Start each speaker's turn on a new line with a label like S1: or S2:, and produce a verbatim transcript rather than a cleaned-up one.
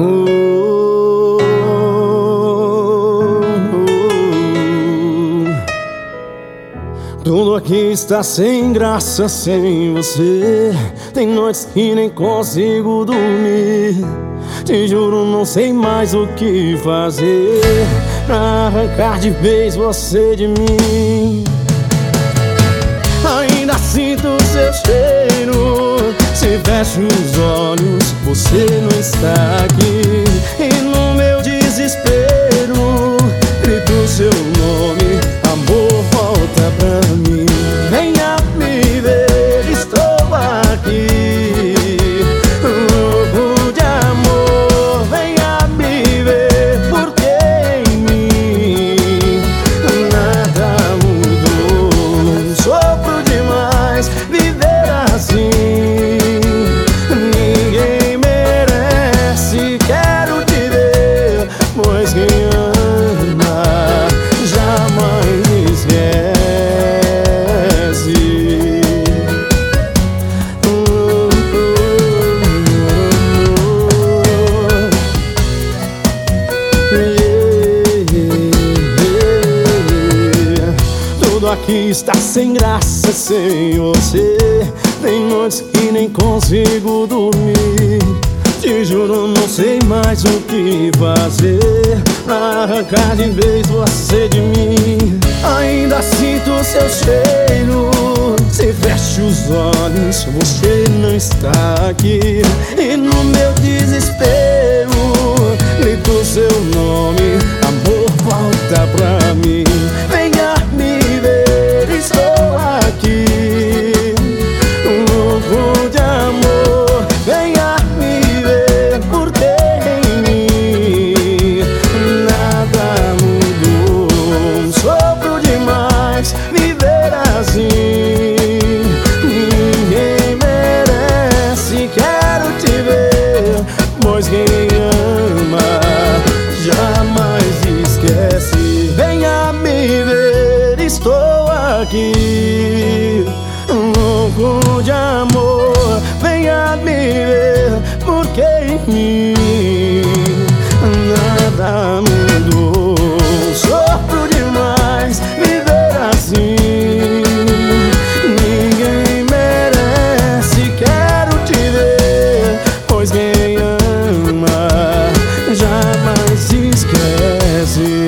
S1: Oh, oh, oh. Tudo aqui está sem graça sem você. Tem noites que nem consigo dormir. Te juro, não sei mais o que fazer pra arrancar de vez você de mim. Ainda sinto seu cheiro. Se fecho os olhos, você não está aqui. E no meu desespero grito seu nome: amor, volta pra mim. Venha me ver, estou aqui. Louco de amor, venha me ver, porque em mim nada mudou. Sofro demais viver assim. Ninguém merece, quero te ver, pois quem ama jamais me esquece. Tudo aqui está sem graça sem você. Tem noites que nem consigo dormir. Te juro, não sei mais o que fazer pra arrancar de vez você de mim. Ainda sinto seu cheiro. Se fecho os olhos, você não está aqui. E no meu desespero grito seu nome: amor, volta pra mim. Venha me ver, estou aqui. Louco de amor, venha me ver, porque em mim nada mudou. Sofro demais viver assim. Ninguém merece, quero te ver, pois quem ama jamais esquece. Venha me ver, estou aqui. Louco de amor, venha me ver, porque em mim nada mudou. Sofro demais viver assim. Ninguém merece, quero te ver, pois quem ama jamais esquece.